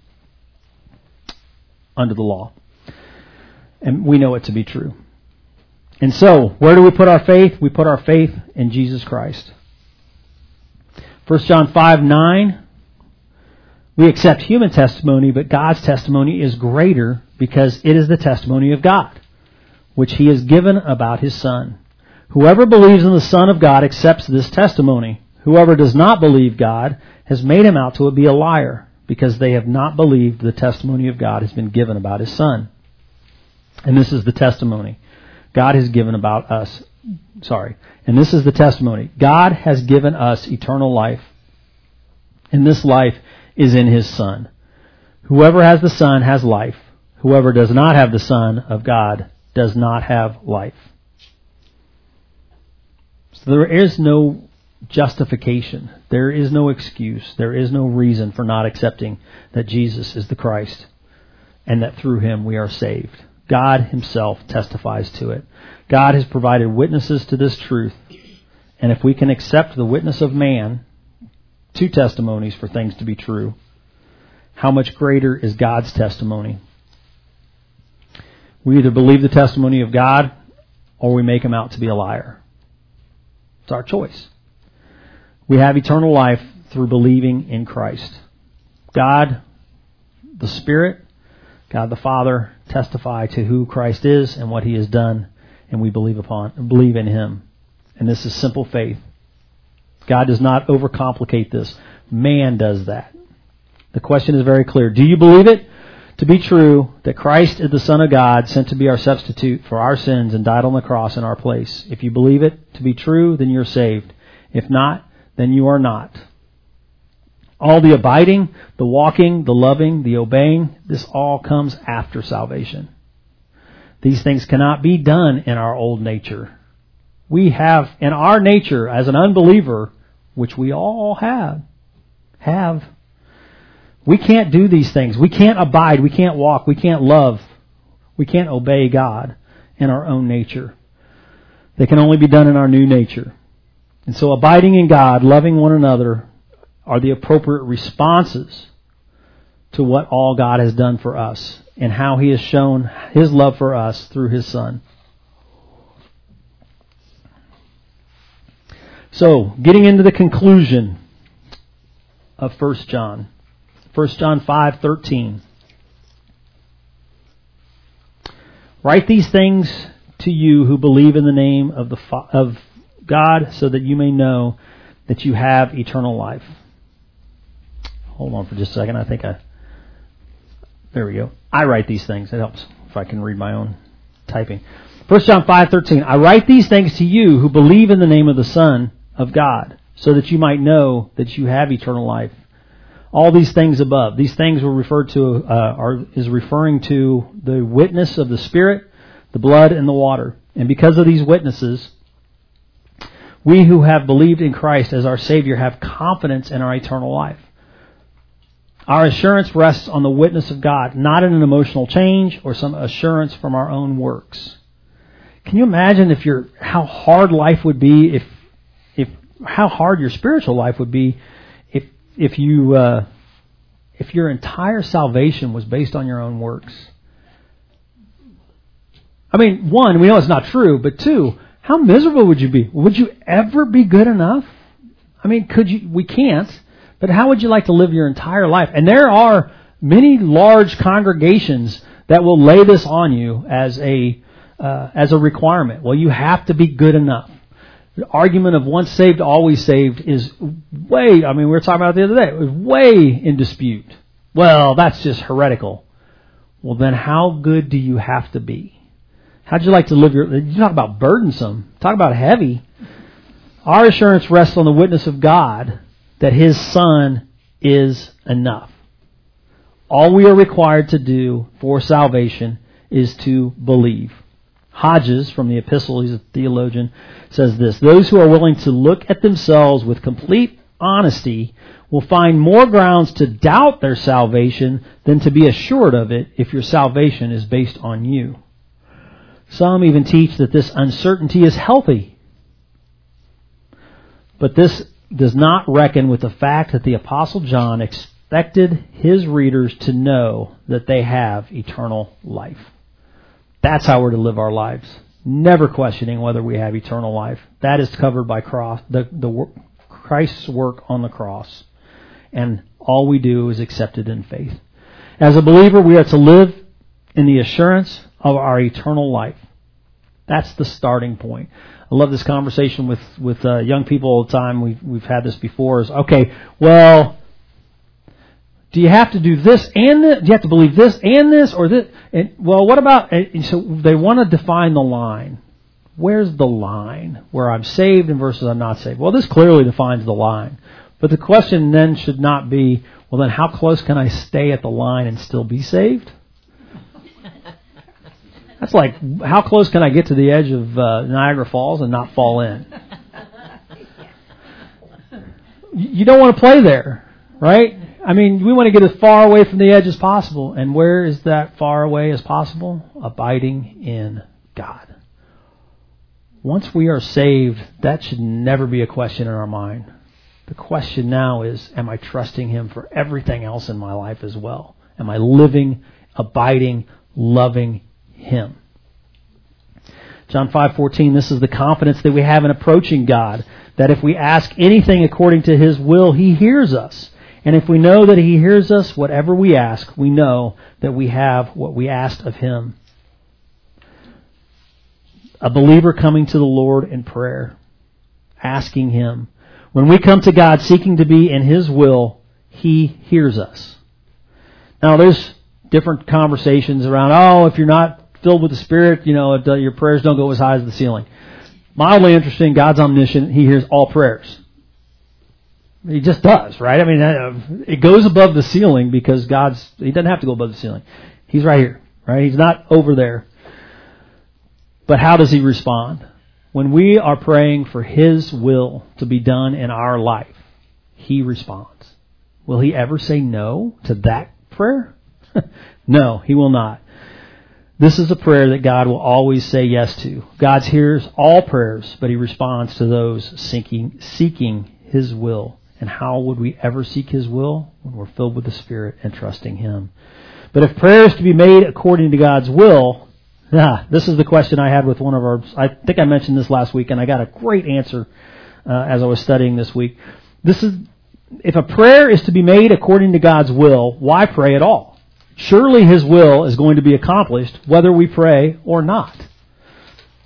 under the law. And we know it to be true. And so, where do we put our faith? We put our faith in Jesus Christ. 1 John 5:9, we accept human testimony, but God's testimony is greater because it is the testimony of God, which He has given about His Son. Whoever believes in the Son of God accepts this testimony. Whoever does not believe God has made him out to be a liar, because they have not believed the testimony of God has been given about His Son. And this is the testimony God has given about us. And this is the testimony. God has given us eternal life, and this life is in His Son. Whoever has the Son has life. Whoever does not have the Son of God does not have life. So there is no justification. There is no excuse. There is no reason for not accepting that Jesus is the Christ and that through Him we are saved. God Himself testifies to it. God has provided witnesses to this truth. And if we can accept the witness of man, two testimonies for things to be true, how much greater is God's testimony? We either believe the testimony of God or we make Him out to be a liar. It's our choice. We have eternal life through believing in Christ. God, the Spirit, God the Father testify to who Christ is and what He has done, and we believe in Him. And this is simple faith. God does not overcomplicate this. Man does that. The question is very clear. Do you believe it to be true that Christ is the Son of God, sent to be our substitute for our sins and died on the cross in our place? If you believe it to be true, then you're saved. If not, then you are not. All the abiding, the walking, the loving, the obeying, this all comes after salvation. These things cannot be done in our old nature. We have, in our nature as an unbeliever, which we all have, we can't do these things. We can't abide. We can't walk. We can't love. We can't obey God in our own nature. They can only be done in our new nature. And so abiding in God, loving one another, are the appropriate responses to what all God has done for us and how He has shown His love for us through His Son. So, getting into the conclusion of 1 John. 1 John 5:13. Write these things to you who believe in the name of of God, so that you may know that you have eternal life. Hold on for just a second. There we go. I write these things. It helps if I can read my own typing. 1 John 5:13. I write these things to you who believe in the name of the Son of God, so that you might know that you have eternal life. All these things above. These things were referred to is referring to the witness of the Spirit, the blood, and the water. And because of these witnesses, we who have believed in Christ as our Savior have confidence in our eternal life. Our assurance rests on the witness of God, not in an emotional change or some assurance from our own works. Can you imagine how hard life would be how hard your spiritual life would be if your entire salvation was based on your own works? I mean, one, we know it's not true, but two, how miserable would you be? Would you ever be good enough? I mean, we can't, but how would you like to live your entire life? And there are many large congregations that will lay this on you as a requirement. Well, you have to be good enough. The argument of once saved, always saved is we were talking about it the other day, it was way in dispute. Well, that's just heretical. Well, then how good do you have to be? How'd you like to live you talk about burdensome, talk about heavy. Our assurance rests on the witness of God that His Son is enough. All we are required to do for salvation is to believe. Hodges, from the epistle, he's a theologian, says this: those who are willing to look at themselves with complete honesty will find more grounds to doubt their salvation than to be assured of it if your salvation is based on you. Some even teach that this uncertainty is healthy. But this does not reckon with the fact that the Apostle John expected his readers to know that they have eternal life. That's how we're to live our lives. Never questioning whether we have eternal life. That is covered by Christ's work on the cross. And all we do is accept it in faith. As a believer, we are to live in the assurance of our eternal life. That's the starting point. I love this conversation with young people all the time. We've had this before. Is okay. Well, do you have to do this and this? Do you have to believe this and this or this? And, well, what about? And so they want to define the line. Where's the line where I'm saved and versus I'm not saved? Well, this clearly defines the line. But the question then should not be, well, then how close can I stay at the line and still be saved? That's like, how close can I get to the edge of Niagara Falls and not fall in? You don't want to play there, right? I mean, we want to get as far away from the edge as possible. And where is that far away as possible? Abiding in God. Once we are saved, that should never be a question in our mind. The question now is, am I trusting Him for everything else in my life as well? Am I living, abiding, loving Him? John 5:14, this is the confidence that we have in approaching God, that if we ask anything according to His will, He hears us. And if we know that He hears us, whatever we ask, we know that we have what we asked of Him. A believer coming to the Lord in prayer, asking Him. When we come to God seeking to be in His will, He hears us. Now, there's different conversations around, if you're not filled with the Spirit, your prayers don't go as high as the ceiling. Mildly interesting, God's omniscient. He hears all prayers. He just does, right? I mean, it goes above the ceiling because He doesn't have to go above the ceiling. He's right here, right? He's not over there. But how does He respond? When we are praying for His will to be done in our life, He responds. Will He ever say no to that prayer? No, He will not. This is a prayer that God will always say yes to. God hears all prayers, but He responds to those seeking His will. And how would we ever seek His will? When we're filled with the Spirit and trusting Him. But if prayer is to be made according to God's will, this is the question I had with one of I think I mentioned this last week, and I got a great answer as I was studying this week. If a prayer is to be made according to God's will, why pray at all? Surely His will is going to be accomplished whether we pray or not.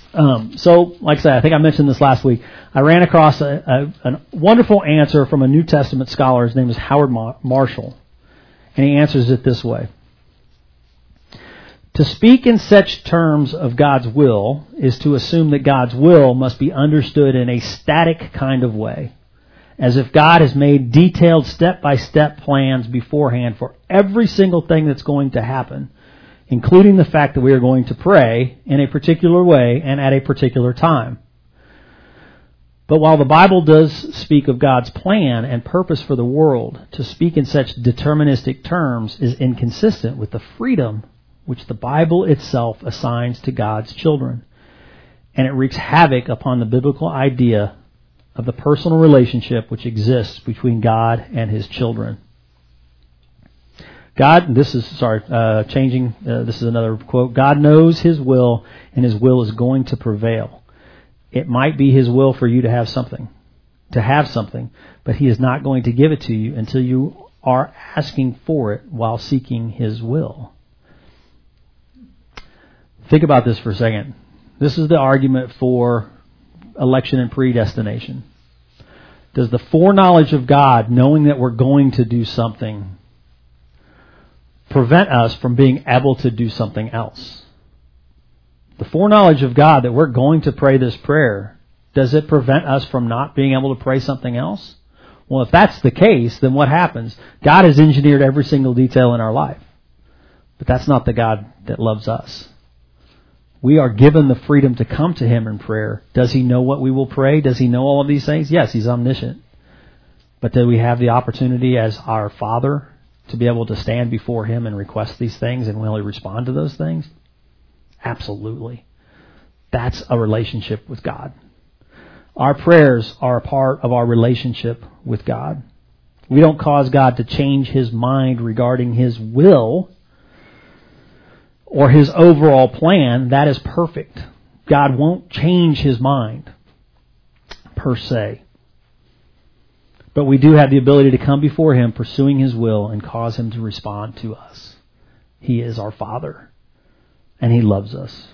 So, like I said, I think I mentioned this last week. I ran across a wonderful answer from a New Testament scholar. His name is Howard Marshall. And he answers it this way. To speak in such terms of God's will is to assume that God's will must be understood in a static kind of way, as if God has made detailed step-by-step plans beforehand for every single thing that's going to happen, including the fact that we are going to pray in a particular way and at a particular time. But while the Bible does speak of God's plan and purpose for the world, to speak in such deterministic terms is inconsistent with the freedom which the Bible itself assigns to God's children. And it wreaks havoc upon the biblical idea of the personal relationship which exists between God and His children. This is another quote. God knows His will, and His will is going to prevail. It might be His will for you to have something, but He is not going to give it to you until you are asking for it while seeking His will. Think about this for a second. This is the argument for election and predestination. Does the foreknowledge of God, knowing that we're going to do something, prevent us from being able to do something else? The foreknowledge of God that we're going to pray this prayer, does it prevent us from not being able to pray something else? Well, if that's the case, then what happens? God has engineered every single detail in our life. But that's not the God that loves us. We are given the freedom to come to Him in prayer. Does He know what we will pray? Does He know all of these things? Yes, He's omniscient. But do we have the opportunity as our Father to be able to stand before Him and request these things, and will He respond to those things? Absolutely. That's a relationship with God. Our prayers are a part of our relationship with God. We don't cause God to change His mind regarding His will or His overall plan. That is perfect. God won't change His mind, per se. But we do have the ability to come before Him, pursuing His will, and cause Him to respond to us. He is our Father, and He loves us.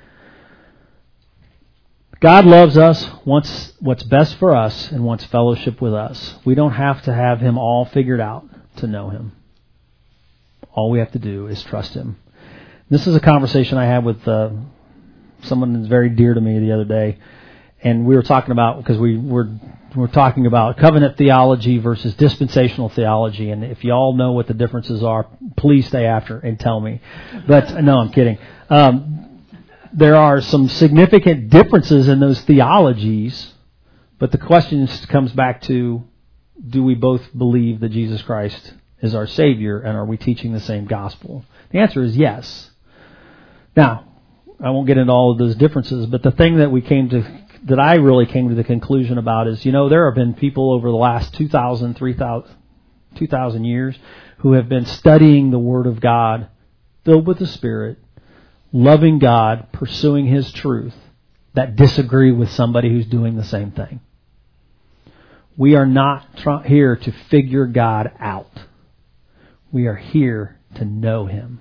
God loves us, wants what's best for us, and wants fellowship with us. We don't have to have Him all figured out to know Him. All we have to do is trust Him. This is a conversation I had with someone that's very dear to me the other day, and we were talking about, because we're talking about covenant theology versus dispensational theology, and if you all know what the differences are, please stay after and tell me. But no, I'm kidding. There are some significant differences in those theologies, but the question comes back to, do we both believe that Jesus Christ is our Savior, and are we teaching the same gospel? The answer is yes. Now, I won't get into all of those differences, but the thing that I really came to the conclusion about is, there have been people over the last 2,000 years who have been studying the Word of God, filled with the Spirit, loving God, pursuing His truth, that disagree with somebody who's doing the same thing. We are not here to figure God out. We are here to know Him.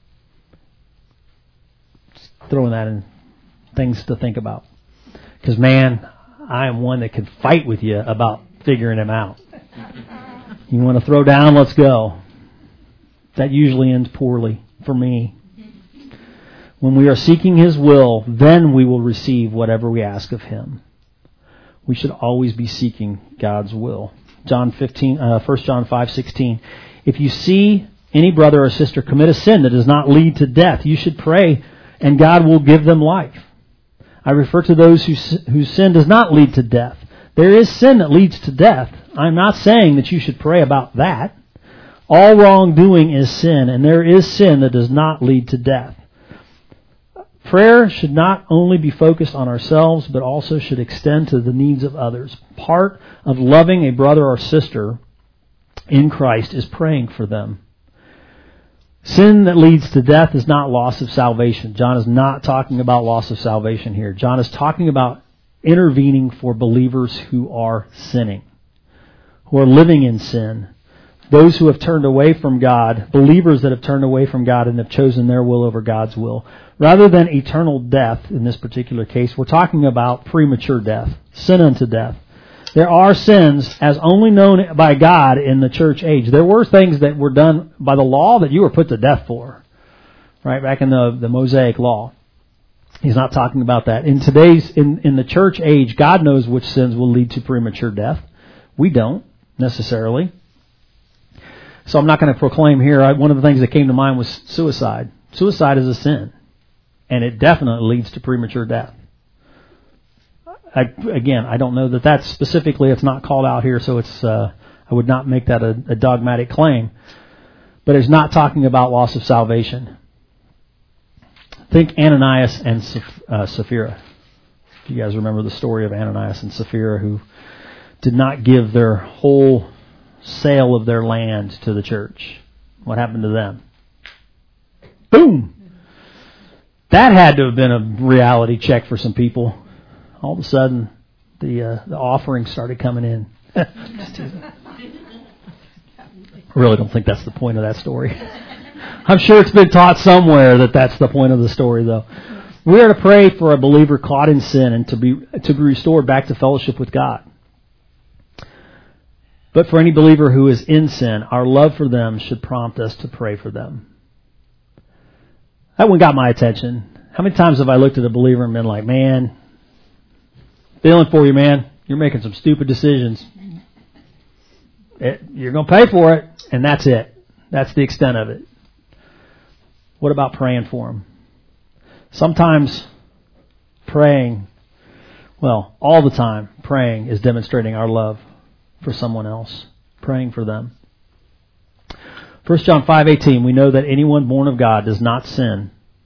Just throwing that in, things to think about. Because, man, I am one that can fight with you about figuring Him out. You want to throw down? Let's go. That usually ends poorly for me. When we are seeking His will, then we will receive whatever we ask of Him. We should always be seeking God's will. 1 John 5:16. If you see any brother or sister commit a sin that does not lead to death, you should pray, and God will give them life. I refer to those whose sin does not lead to death. There is sin that leads to death. I'm not saying that you should pray about that. All wrongdoing is sin, and there is sin that does not lead to death. Prayer should not only be focused on ourselves, but also should extend to the needs of others. Part of loving a brother or sister in Christ is praying for them. Sin that leads to death is not loss of salvation. John is not talking about loss of salvation here. John is talking about intervening for believers who are sinning, who are living in sin. those who have turned away from God, believers that have turned away from God and have chosen their will over God's will. Rather than eternal death, in this particular case, we're talking about premature death, sin unto death. There are sins as only known by God in the church age. There were things that were done by the law that you were put to death for, right? Back in the Mosaic law. He's not talking about that. In the church age, God knows which sins will lead to premature death. We don't necessarily. So I'm not going to proclaim here. One of the things that came to mind was suicide. Suicide is a sin, and it definitely leads to premature death. I don't know that that's specifically, it's not called out here, so I would not make that a dogmatic claim. But it's not talking about loss of salvation. Think Ananias and Sapphira. If you guys remember the story of Ananias and Sapphira, who did not give their whole sale of their land to the church. What happened to them? Boom! That had to have been a reality check for some people. All of a sudden, the offering started coming in. I really don't think that's the point of that story. I'm sure it's been taught somewhere that that's the point of the story, though. We are to pray for a believer caught in sin and to be restored back to fellowship with God. But for any believer who is in sin, our love for them should prompt us to pray for them. That one got my attention. How many times have I looked at a believer and been like, man, feeling for you, man. You're making some stupid decisions. You're going to pay for it, and that's it. That's the extent of it. What about praying for them? Sometimes praying, well, all the time, praying is demonstrating our love for someone else, praying for them. 1 John 5:18, we know that anyone born of God does not sin.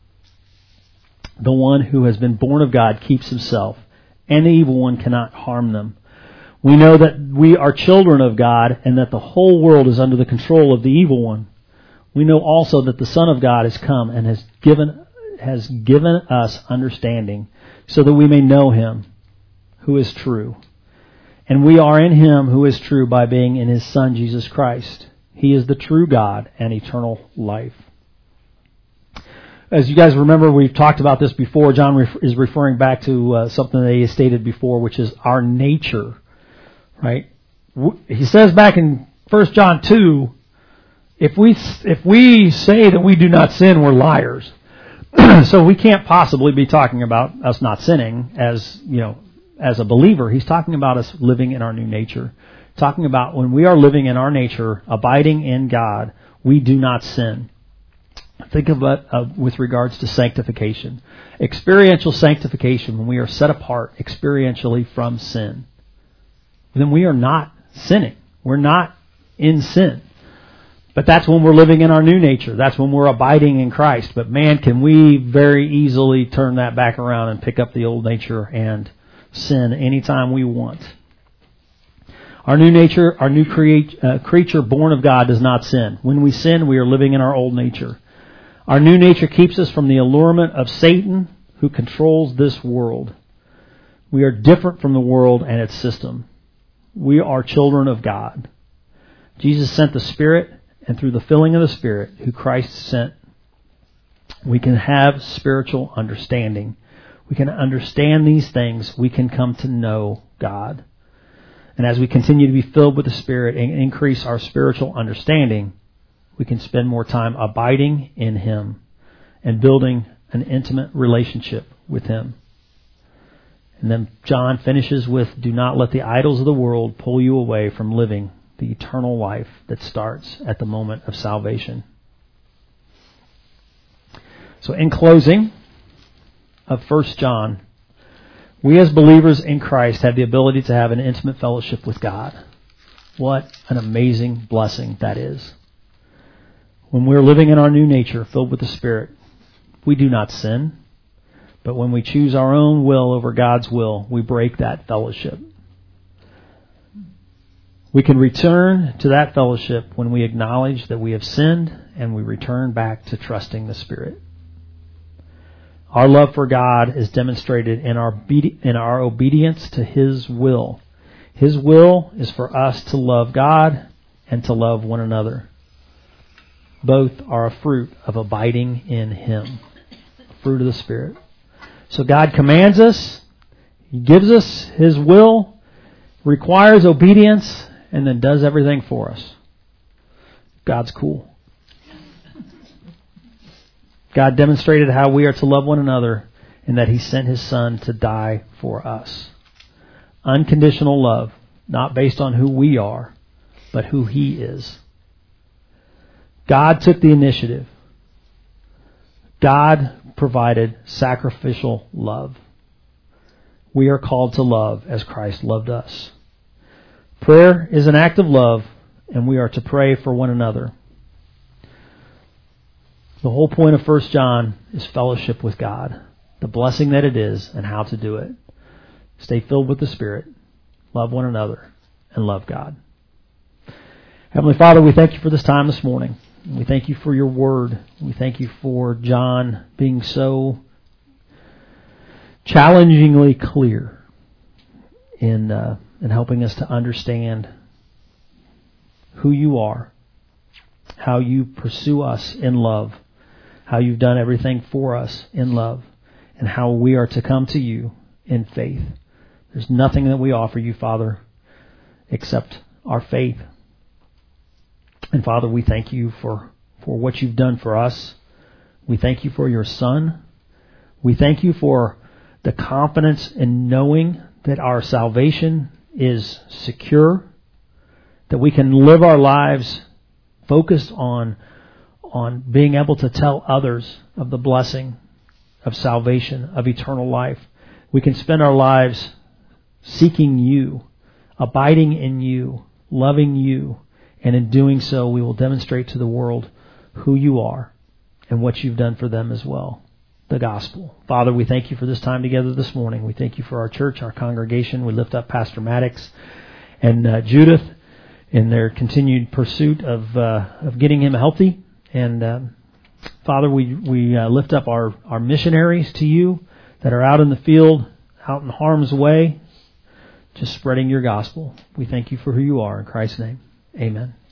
The one who has been born of God keeps himself, and the evil one cannot harm them. We know that we are children of God and that the whole world is under the control of the evil one. We know also that the Son of God has come and has given us understanding so that we may know Him who is true. And we are in Him who is true by being in His Son, Jesus Christ. He is the true God and eternal life. As you guys remember, we've talked about this before. John is referring back to something that he stated before, which is our nature. Right? He says back in 1 John 2, if we say that we do not sin, we're liars. So we can't possibly be talking about us not sinning as a believer. He's talking about us living in our new nature. Talking about when we are living in our nature, abiding in God, we do not sin. Think of it with regards to sanctification. Experiential sanctification, when we are set apart experientially from sin, then we are not sinning. We're not in sin. But that's when we're living in our new nature. That's when we're abiding in Christ. But man, can we very easily turn that back around and pick up the old nature and sin anytime we want. Our new nature, our new creature born of God does not sin. When we sin, we are living in our old nature. Our new nature keeps us from the allurement of Satan, who controls this world. We are different from the world and its system. We are children of God. Jesus sent the Spirit, and through the filling of the Spirit, who Christ sent, we can have spiritual understanding. We can understand these things. We can come to know God. And as we continue to be filled with the Spirit and increase our spiritual understanding, we can spend more time abiding in Him and building an intimate relationship with Him. And then John finishes with, do not let the idols of the world pull you away from living the eternal life that starts at the moment of salvation. So in closing of 1 John, we as believers in Christ have the ability to have an intimate fellowship with God. What an amazing blessing that is. When we're living in our new nature, filled with the Spirit, we do not sin. But when we choose our own will over God's will, we break that fellowship. We can return to that fellowship when we acknowledge that we have sinned and we return back to trusting the Spirit. Our love for God is demonstrated in our obedience to His will. His will is for us to love God and to love one another. Both are a fruit of abiding in Him, fruit of the Spirit. So God commands us, He gives us His will, requires obedience, and then does everything for us. God's cool. God demonstrated how we are to love one another in that He sent His Son to die for us. Unconditional love, not based on who we are, but who He is. God took the initiative. God provided sacrificial love. We are called to love as Christ loved us. Prayer is an act of love, and we are to pray for one another. The whole point of 1 John is fellowship with God, the blessing that it is, and how to do it. Stay filled with the Spirit, love one another, and love God. Heavenly Father, we thank You for this time this morning. We thank You for Your word. We thank You for John being so challengingly clear in helping us to understand who You are, how You pursue us in love, how You've done everything for us in love, and how we are to come to You in faith. There's nothing that we offer You, Father, except our faith. And Father, we thank You for what You've done for us. We thank You for Your Son. We thank You for the confidence in knowing that our salvation is secure, that we can live our lives focused on being able to tell others of the blessing of salvation, of eternal life. We can spend our lives seeking You, abiding in You, loving You, and in doing so we will demonstrate to the world who You are and what You've done for them as well, the gospel. Father, we thank You for this time together this morning. We thank You for our church, our congregation. We lift up Pastor Maddox and Judith in their continued pursuit of getting him healthy. And Father, we lift up our missionaries to You that are out in the field, out in harm's way, just spreading Your gospel. We thank You for who You are. In Christ's name, amen.